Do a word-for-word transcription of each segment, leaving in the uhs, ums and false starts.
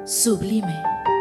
Sublime.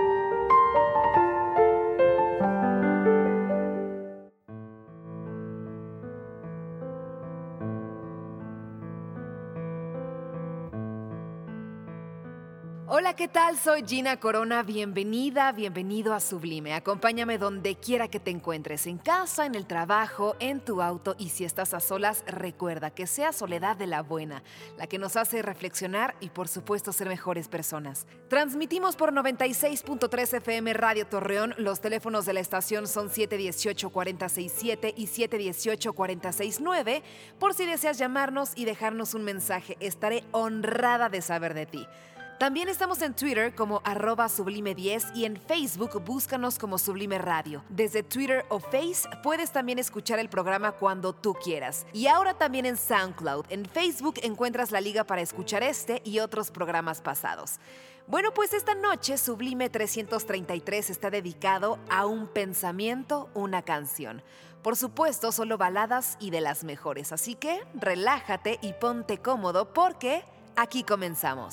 Hola, ¿qué tal? Soy Gina Corona. Bienvenida, bienvenido a Sublime. Acompáñame donde quiera que te encuentres, en casa, en el trabajo, en tu auto, y si estás a solas, recuerda que sea soledad de la buena, la que nos hace reflexionar y por supuesto ser mejores personas. Transmitimos por noventa y seis punto tres F M Radio Torreón. Los teléfonos de la estación son siete uno ocho, cuatro seis siete y siete uno ocho, cuatro seis nueve. Por si deseas llamarnos y dejarnos un mensaje, estaré honrada de saber de ti. También estamos en Twitter como arroba sublime diez y en Facebook búscanos como Sublime Radio. Desde Twitter o Face puedes también escuchar el programa cuando tú quieras. Y ahora también en SoundCloud. En Facebook encuentras la liga para escuchar este y otros programas pasados. Bueno, pues esta noche Sublime trescientos treinta y tres está dedicado a un pensamiento, una canción. Por supuesto, solo baladas y de las mejores. Así que relájate y ponte cómodo porque aquí comenzamos.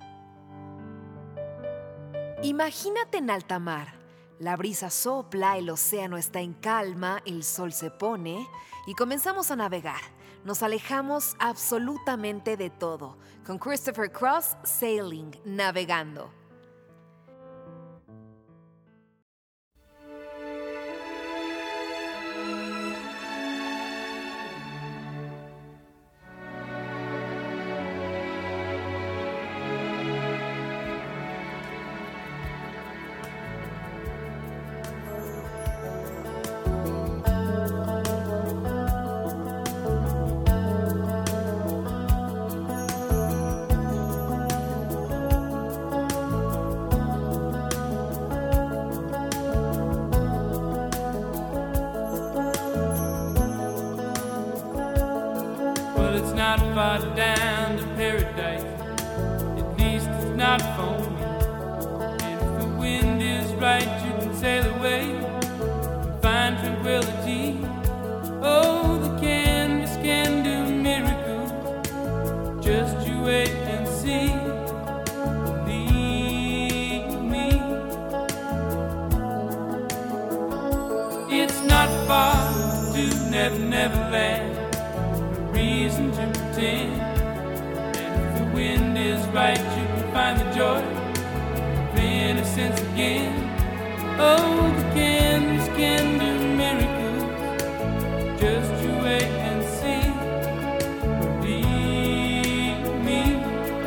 Imagínate en alta mar, la brisa sopla, el océano está en calma, el sol se pone y comenzamos a navegar. Nos alejamos absolutamente de todo, con Christopher Cross, Sailing, navegando. Not far down to paradise, at least it's not for me. And if the wind is right, you can sail away and find tranquility. Oh, the canvas can do miracles, just you wait and see. Believe me, it's not far to Never Never Land. Reason to pretend, and if the wind is right, you can find the joy of innocence again. Oh, the canvas can do miracles, just you wait and see. Believe me.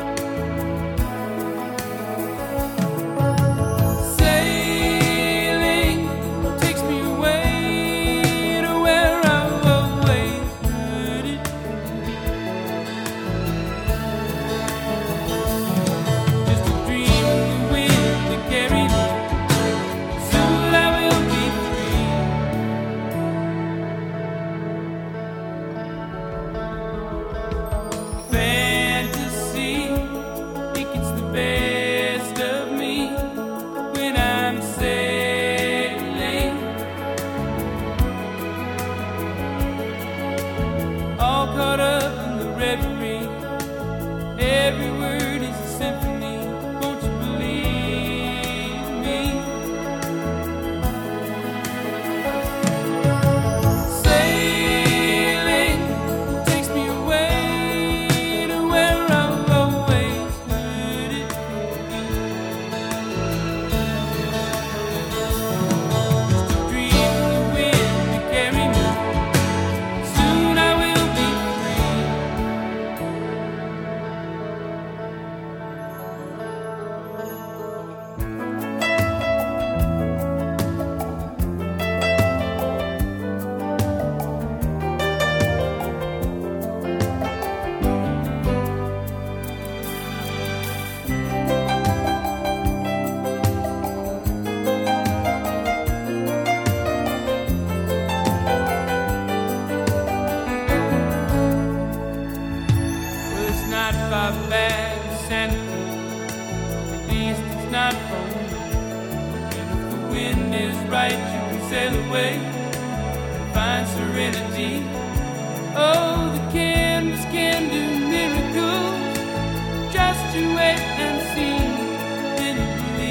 Sailing takes me away to where I've always heard it. Right, you can sail away and find serenity. Oh, the canvas can do miracles. Just you wait and see. Then you believe.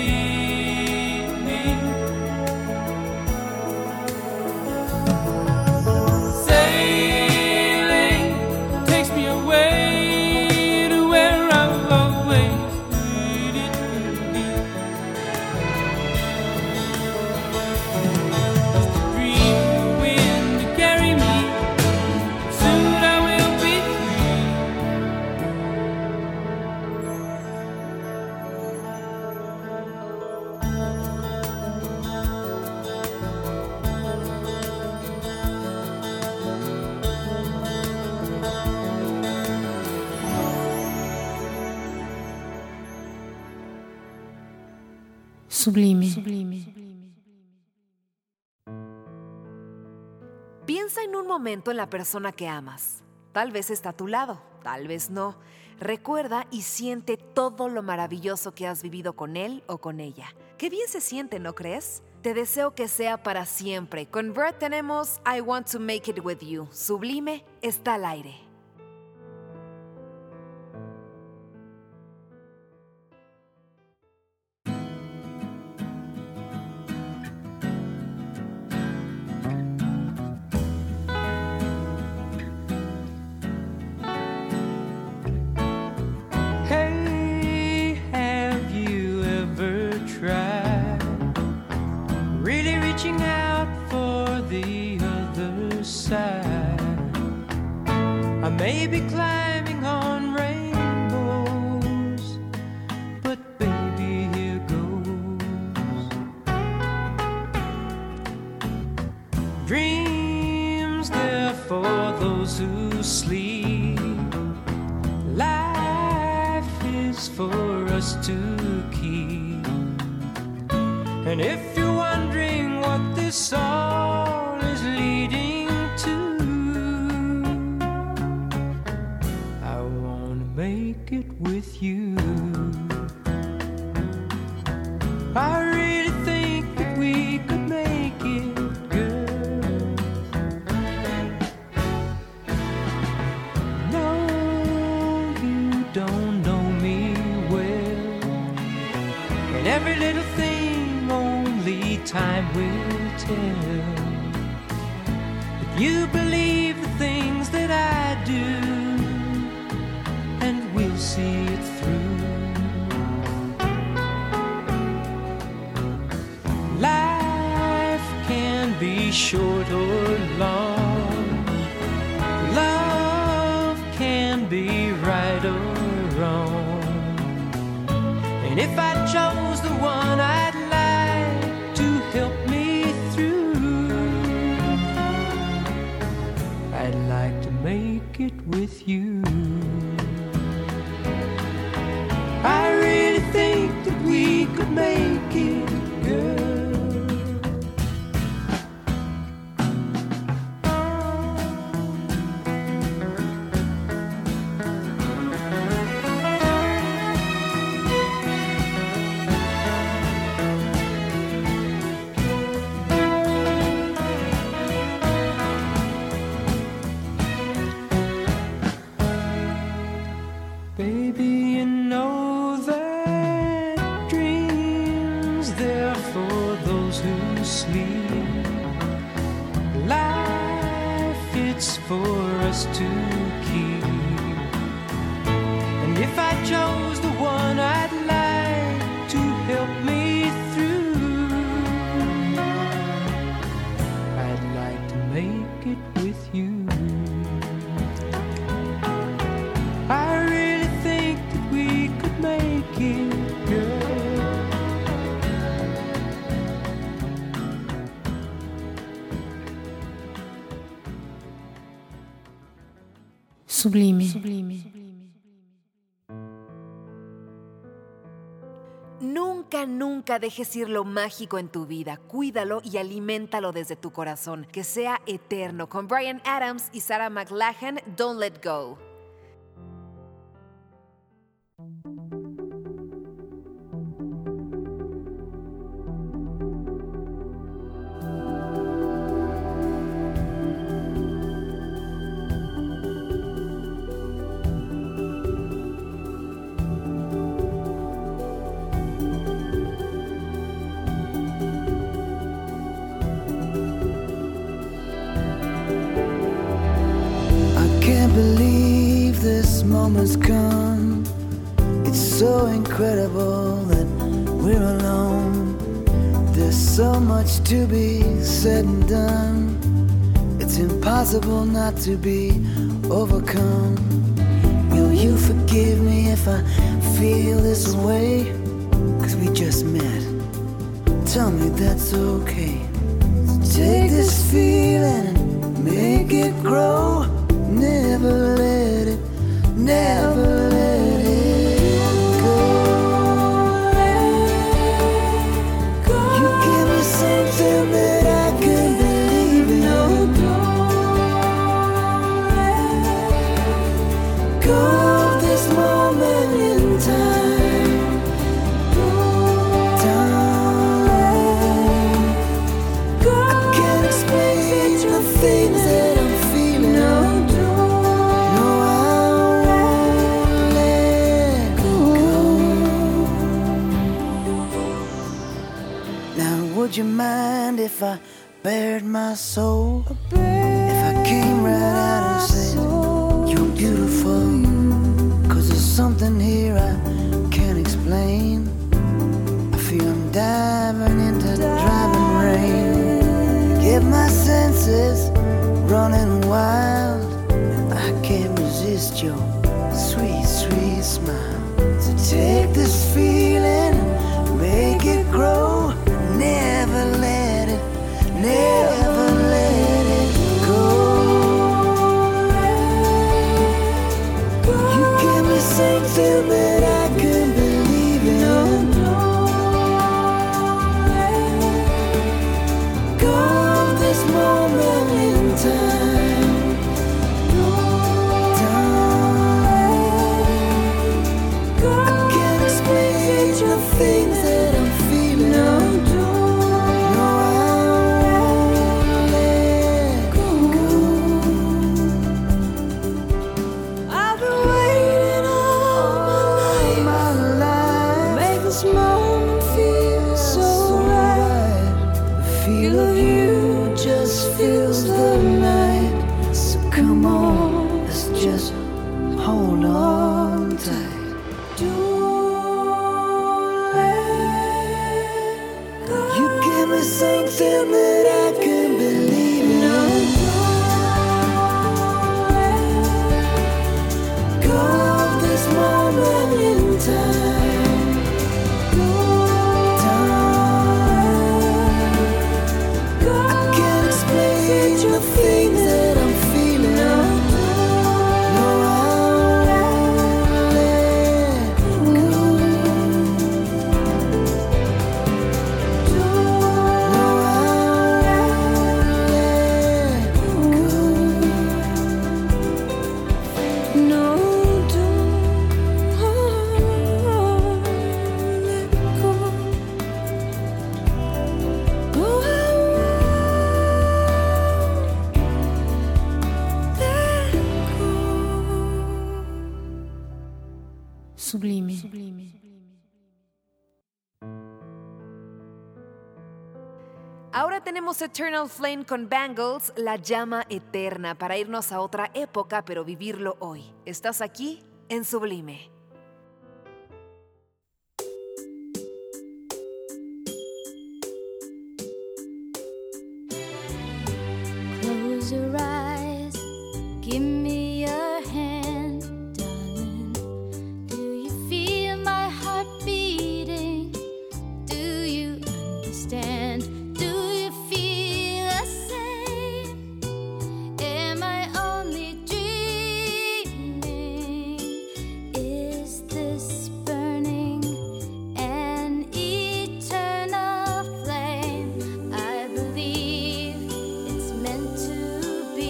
Sublime. Sublime. Piensa en un momento en la persona que amas. Tal vez está a tu lado, tal vez no. Recuerda y siente todo lo maravilloso que has vivido con él o con ella. Qué bien se siente, ¿no crees? Te deseo que sea para siempre. Con Brett tenemos I Want to Make It With You. Sublime está al aire. I may be climbing on rainbows, but baby, here goes. Dreams, they're for those who sleep. Life is for us to keep. And if you're wondering what this all is leading to, I wanna make it with you. I really think that we could make it, girl. No, you don't know me well, and every little thing only time will tell. If you believe the things that I do, and we'll see it through. Life can be short or long. Love can be right or wrong. And if I chose the one I'd like to help me through, I'd like to make it with you. I really think that we could make it, girl. Baby, you know that dreams, they're for those who sleep. Life, it's for us to keep. And if I chose the one I'd like to help me through, I'd like to make it with you. I really think that we could make it, girl. Sublime. Sublime. Nunca, nunca dejes ir lo mágico en tu vida. Cuídalo y aliméntalo desde tu corazón. Que sea eterno. Con Bryan Adams y Sarah McLachlan, Don't Let Go. Can't believe this moment's come. It's so incredible that we're alone. There's so much to be said and done. It's impossible not to be overcome. Will you forgive me if I feel this way? 'Cause we just met. Tell me that's okay. Take this feeling and make it grow. Never let it, never let it go. you mind if I bared my soul? If I came right out and said, you're beautiful, cause there's something here I can't explain. I feel I'm diving into driving rain. Get my senses running wild. I can't resist your sweet, sweet smile. So take this feeling, make it grow. Never let it, never let it go. You give me something that I can believe in. Go this moment in time. I can't explain the things that I'm feeling. No, I won't let go. I've been waiting all my life, make this moment feel so right. The feel of you just fills the night. So come on, let's just hold on tight. You give me something that I can believe in. Go this moment in time. I can't explain the things that I'm feeling. No, I won't let go. No, I won't let go. No, don't let go. Oh, I won't let go. Sublime. Sublime. Ahora tenemos Eternal Flame con Bangles, la llama eterna, para irnos a otra época, pero vivirlo hoy. Estás aquí en Sublime. Close your eyes, give me your hand, darling. Do you feel my heart beating? Do you understand? Do you feel the same? Am I only dreaming? Is this burning an eternal flame? I believe it's meant to be.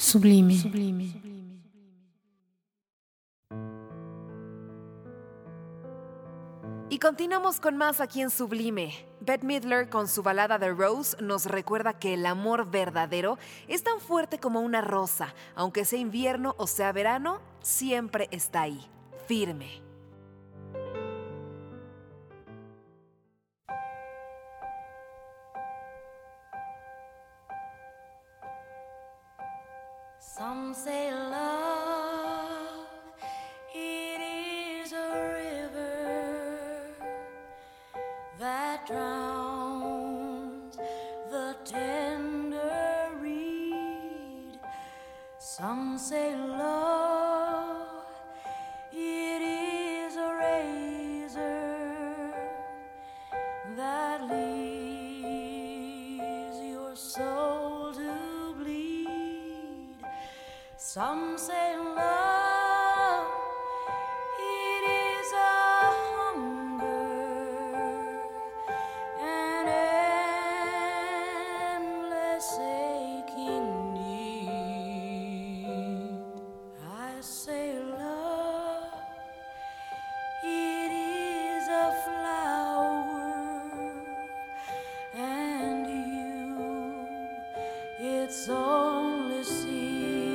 Sublime. Sublime. Y continuamos con más aquí en Sublime. Bette Midler con su balada The Rose nos recuerda que el amor verdadero es tan fuerte como una rosa. Aunque sea invierno o sea verano, siempre está ahí, firme. Some say love, it is a river that drowns the tender reed. Some say love, it is a razor that leaves your soul to bleed. Some say love, it is a hunger, an endless aching need. I say love, it is a flower, and you, it's only seed.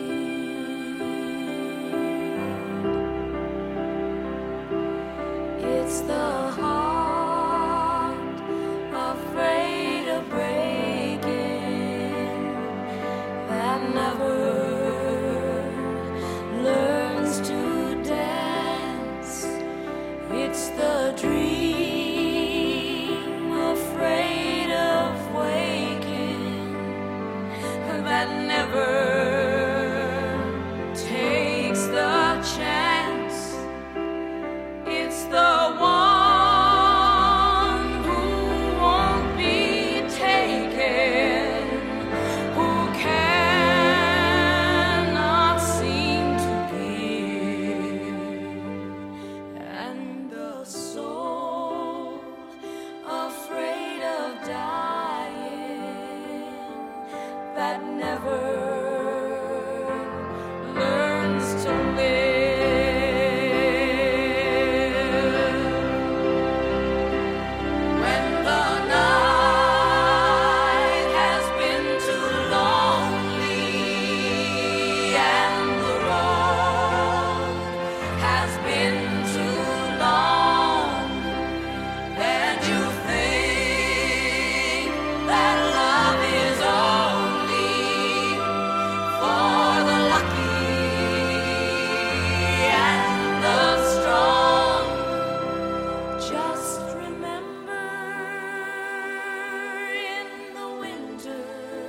It's the heart afraid of breaking that never learns to dance. It's the dream afraid of waking that never takes the chance. It's the one who won't be taken, who cannot seem to give, and the soul afraid of dying that never learns to live. When the night has been too lonely and the road has been too long, and you think that love is only for the lucky and the strong, just remember in the winter,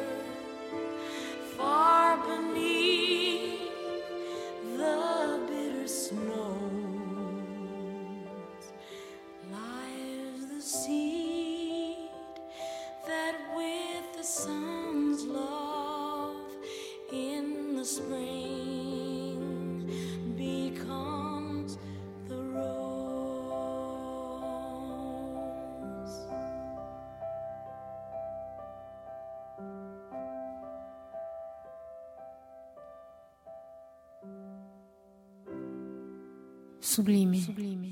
far beneath the bitter snows, lies the seed that with the sun's love in the spring becomes the rose. Sublime. Sublime.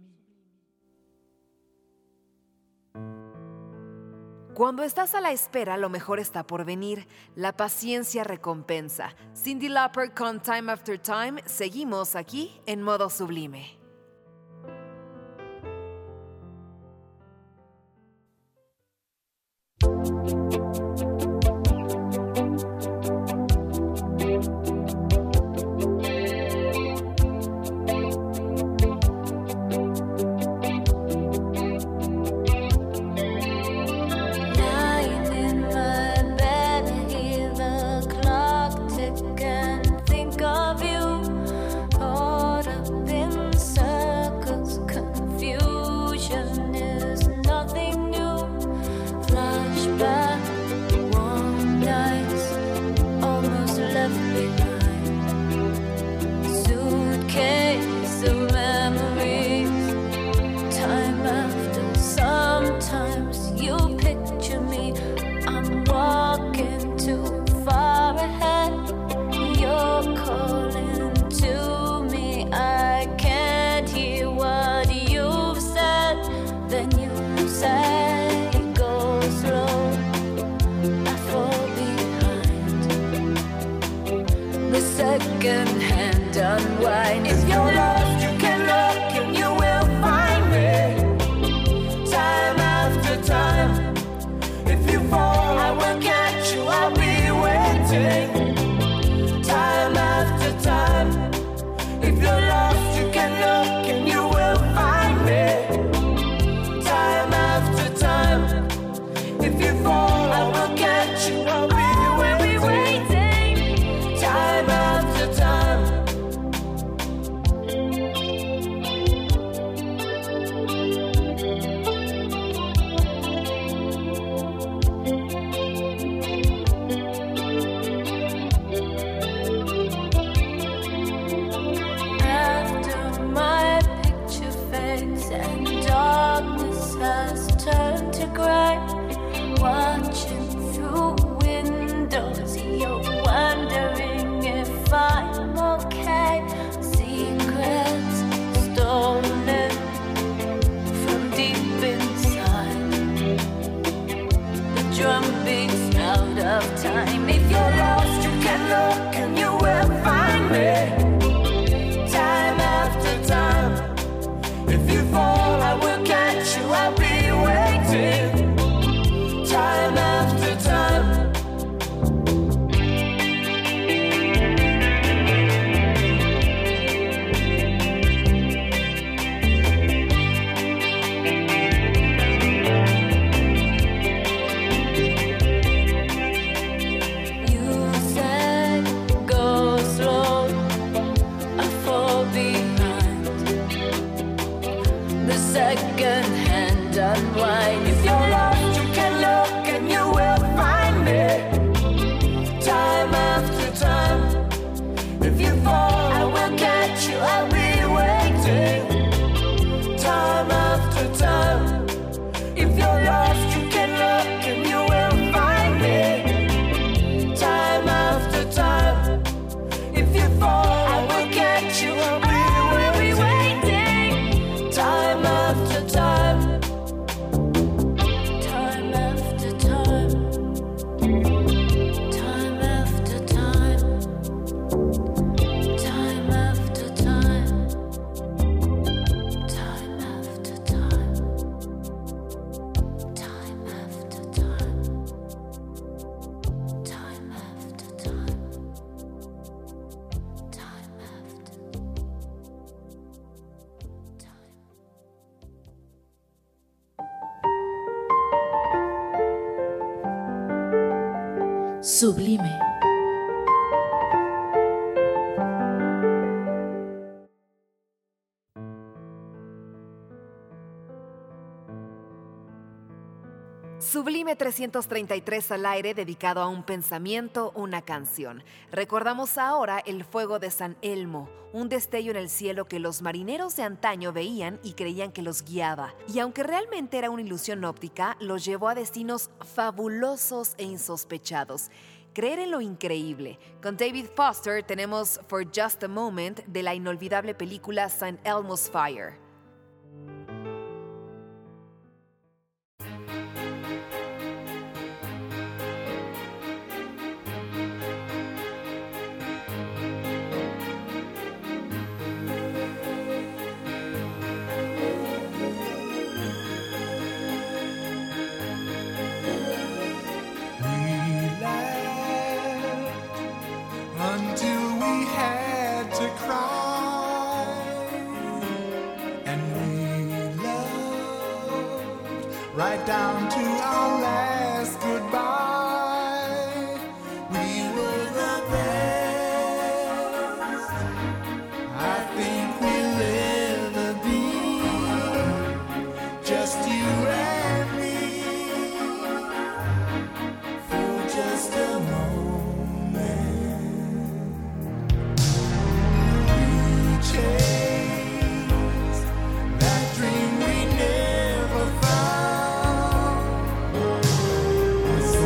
Cuando estás a la espera, lo mejor está por venir. La paciencia recompensa. Cyndi Lauper con Time After Time. Seguimos aquí en modo sublime. Lying in my bed, hear the clock tick and think of you. Caught up in circles, confusion is nothing new. Flashback cry, watching through windows. You're wondering if I'm okay. Secrets stolen from deep inside. The drum beats out of time. If you're lost, you can look and you will find me. Time after time. If you fall, I will catch you. I'll be waiting. Time after time. You said go slow, I fall behind. The second hand unwind. If you're lost, you can look and you will find me. Time after time. If you fall, I will catch you. I'll be waiting. Time after time. If you're lost, you can look and you will find me. Time after time. If you fall, I will catch you. I will be waiting. Time after time. Time after time. Time after time. Time after time. Time after time. Time after time. Time after time. Time after time. Sublime. Sublime trescientos treinta y tres al aire, dedicado a un pensamiento, una canción. Recordamos ahora el fuego de San Elmo, un destello en el cielo que los marineros de antaño veían y creían que los guiaba. Y aunque realmente era una ilusión óptica, los llevó a destinos fabulosos e insospechados. Creer en lo increíble. Con David Foster tenemos For Just a Moment de la inolvidable película Saint Elmo's Fire. Until we had to cry, and we loved right down to our last goodbye. We were the best, I think we'll ever be, just you and me, for just a moment. Chase that dream we never found.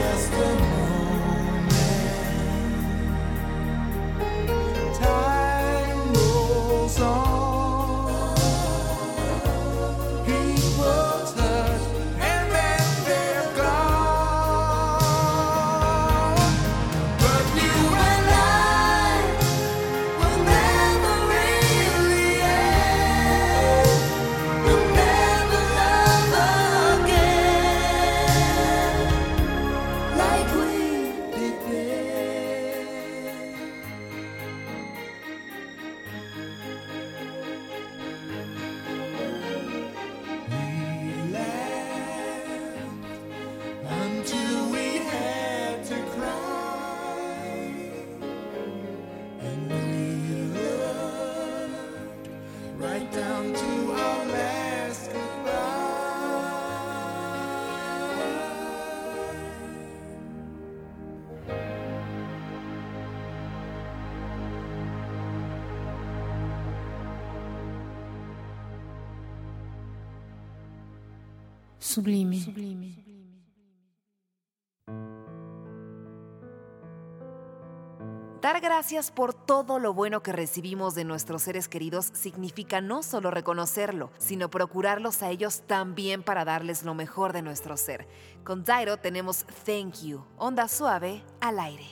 just a moment. Time rolls on, people touch and then they're gone. But you and I will never really end. We'll never love again like we did then. We laughed until we had to cry, and we loved right down to our last goodbye. Sublime. Dar gracias por todo lo bueno que recibimos de nuestros seres queridos significa no solo reconocerlo, sino procurarlos a ellos también para darles lo mejor de nuestro ser. Con Dairo tenemos Thank You, Onda Suave al aire.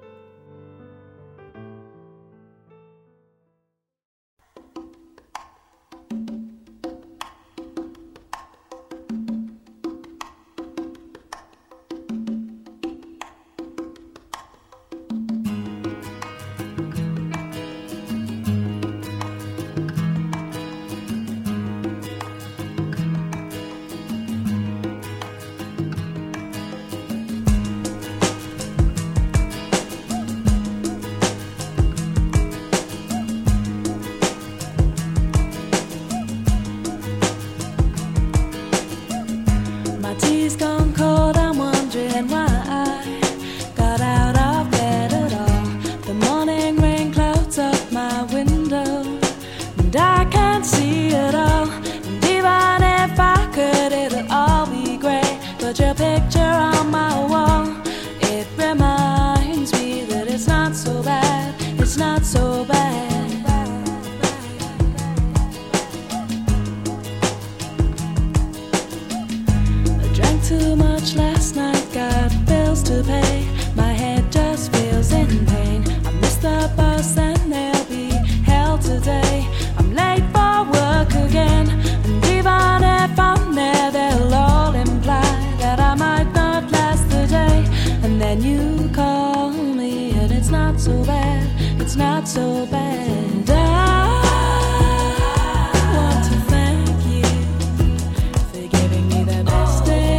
My tea's gone cold, I'm wondering why I got out of bed at all. The morning rain clouds up my window, and I can't see it all. And even if I could, it'll all be great. But your picture on my wall, it reminds me that it's not so bad, it's not so bad. Too much last night, got bills to pay. My head just feels in pain. I missed the bus and there'll be hell today. I'm late for work again, and even if I'm there, they'll all imply that I might not last the day. And then you call me, and it's not so bad, it's not so bad. And I want to thank you for giving me the best day.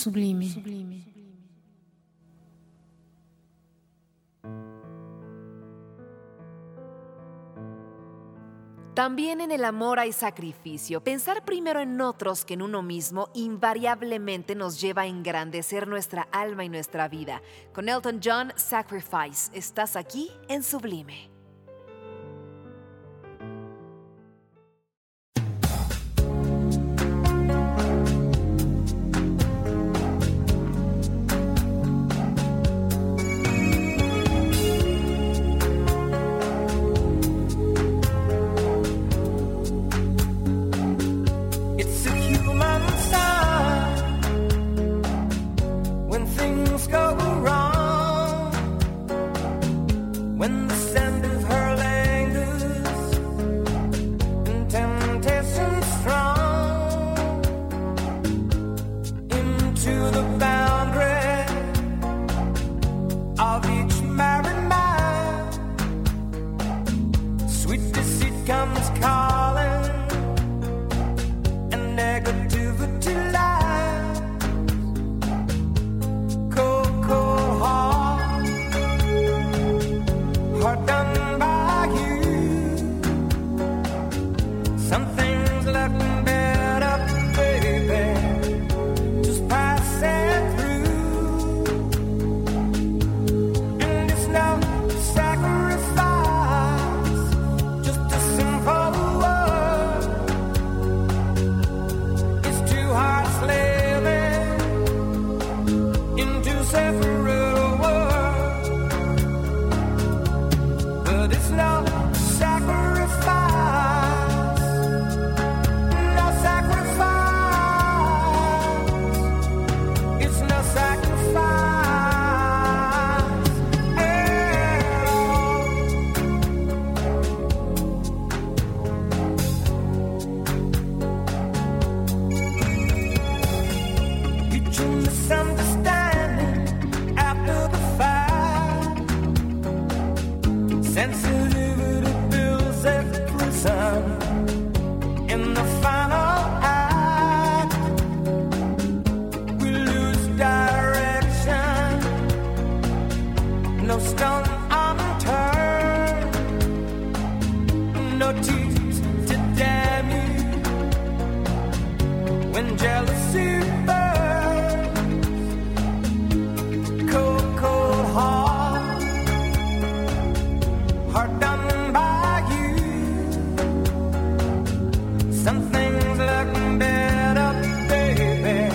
Sublime. También en el amor hay sacrificio. Pensar primero en otros que en uno mismo invariablemente nos lleva a engrandecer nuestra alma y nuestra vida. Con Elton John, Sacrifice. Estás aquí en Sublime.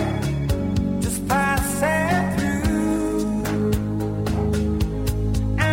And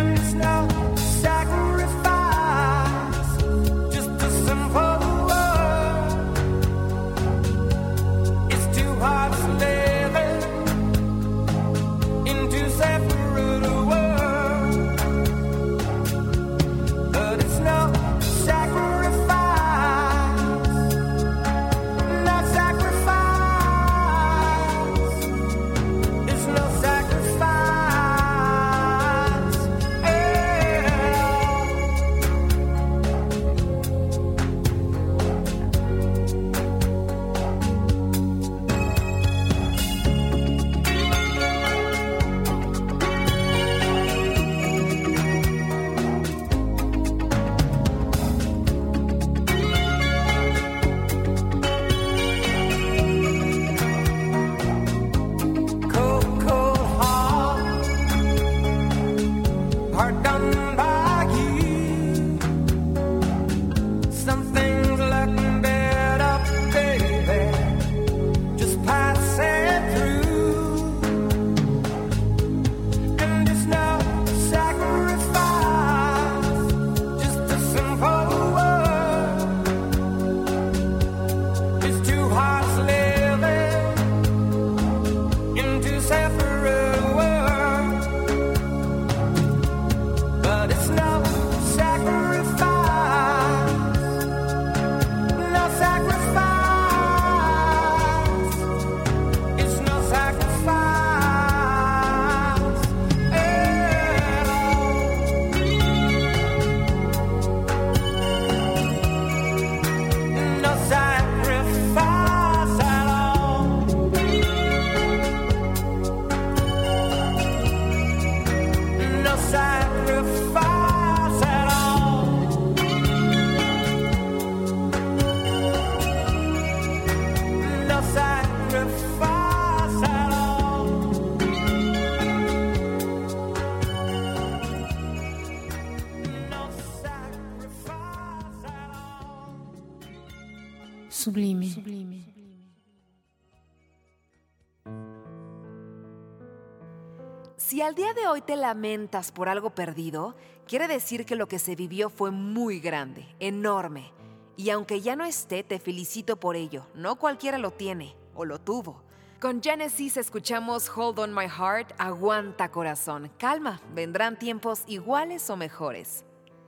Sublime. Si al día de hoy te lamentas por algo perdido, quiere decir que lo que se vivió fue muy grande, enorme. Y aunque ya no esté, te felicito por ello. No cualquiera lo tiene o lo tuvo. Con Genesis escuchamos Hold on My Heart, aguanta corazón. Calma, vendrán tiempos iguales o mejores.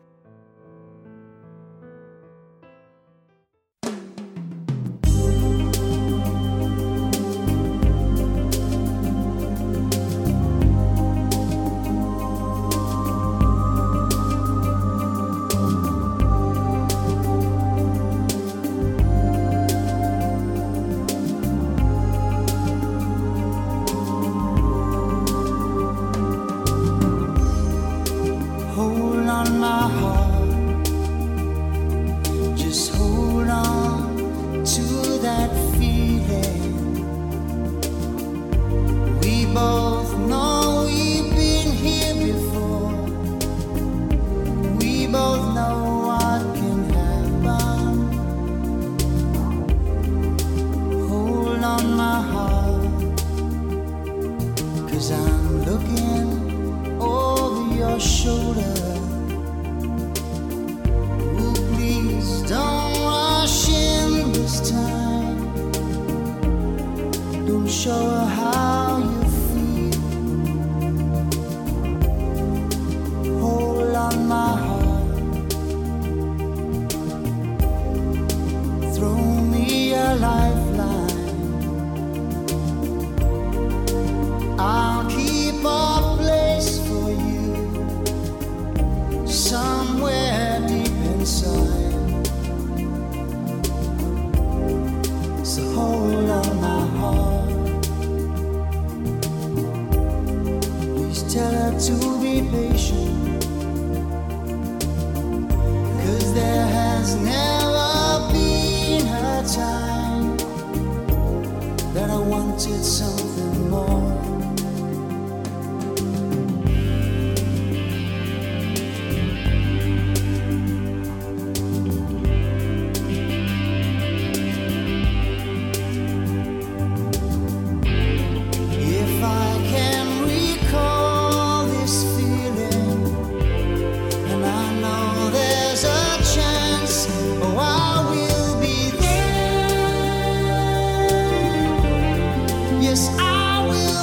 Hold on, my heart. Just hold on to that feeling. We both know we've been here before. We both know what can happen. Hold on, my heart. 'Cause I'm looking over your shoulder. Ooh, please don't rush in this time. Don't show her how you feel. Hold on, my heart. Throw me a lifeline. I'll keep a place for you somewhere deep inside. So hold on, my heart. Please tell her to be patient, 'cause there has never been a time that I wanted something more. If I can recall this feeling, and I know there's a chance, oh, I will be there. Yes, I will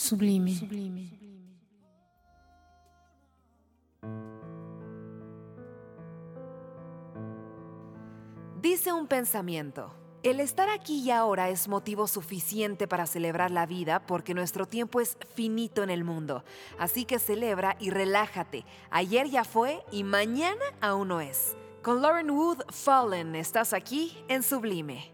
Sublime. Sublime. Dice un pensamiento: el estar aquí y ahora es motivo suficiente para celebrar la vida porque nuestro tiempo es finito en el mundo. Así que celebra y relájate. Ayer ya fue y mañana aún no es. Con Lauren Wood, Fallen, estás aquí en Sublime.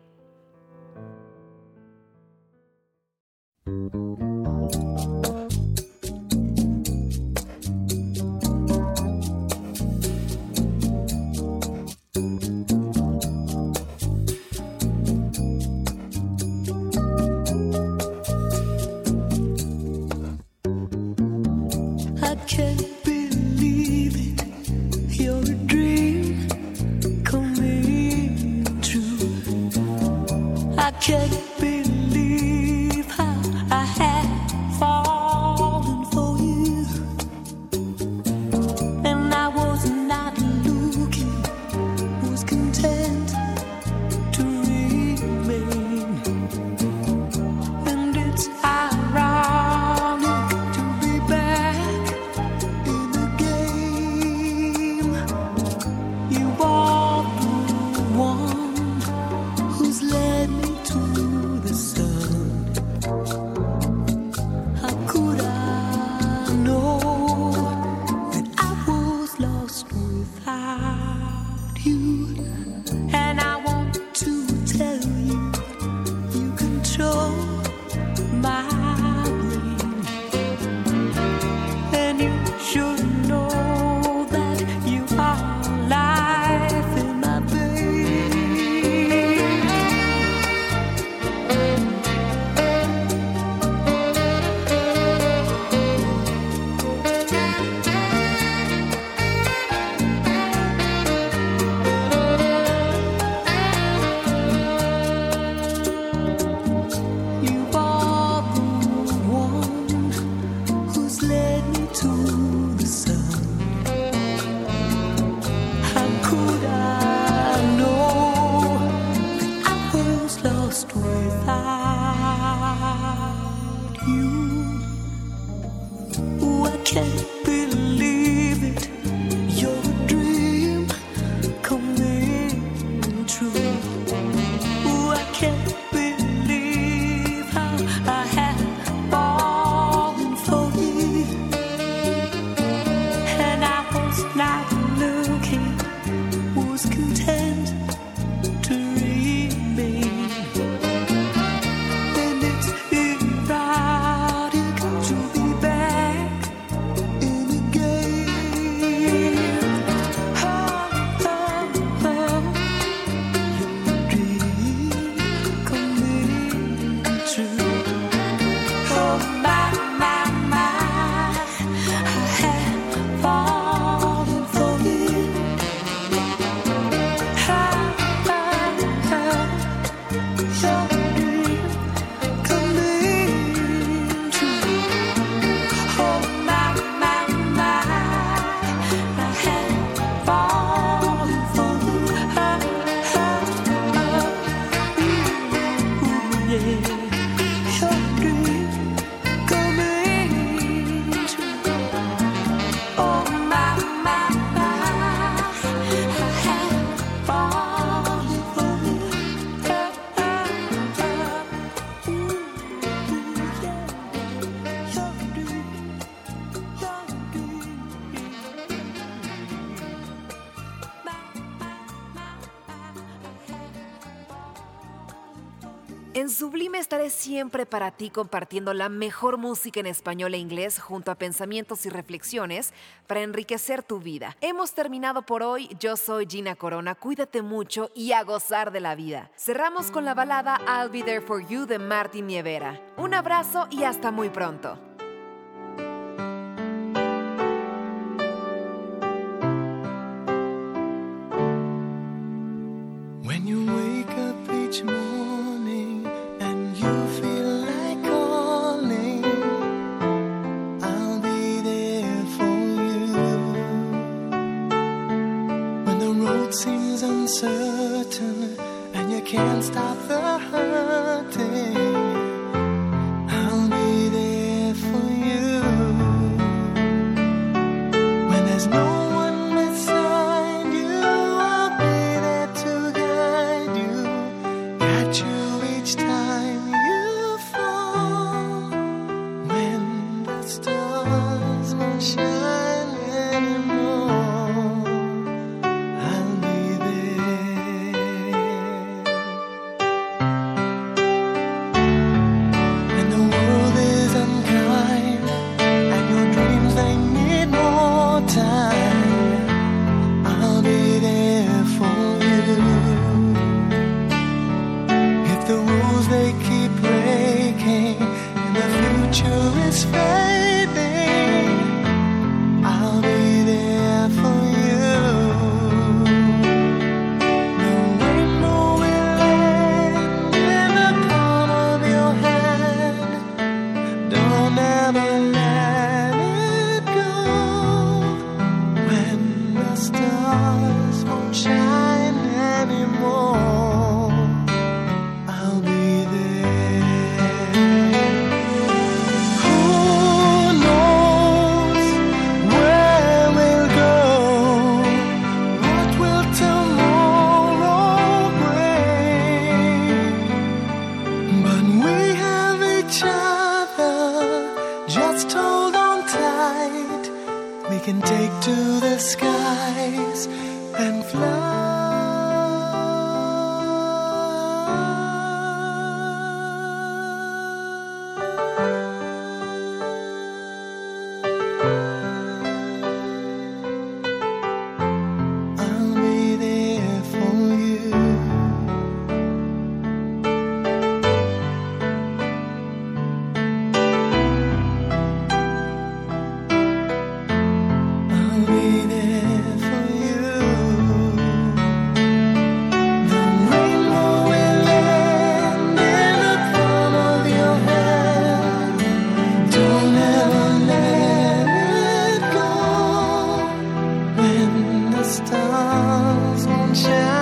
En Sublime estaré siempre para ti compartiendo la mejor música en español e inglés junto a pensamientos y reflexiones para enriquecer tu vida. Hemos terminado por hoy. Yo soy Gina Corona. Cuídate mucho y a gozar de la vida. Cerramos con la balada I'll Be There For You de Martin Nievera. Un abrazo y hasta muy pronto. When you wake up each morning and you feel like calling, I'll be there for you. When the road seems uncertain and you can't stop the hurting, I'll be there for you. and I'll be there for you. I'll be there for you. The rainbow will land in the palm of your hand. Don't ever let it go when the stars won't shine.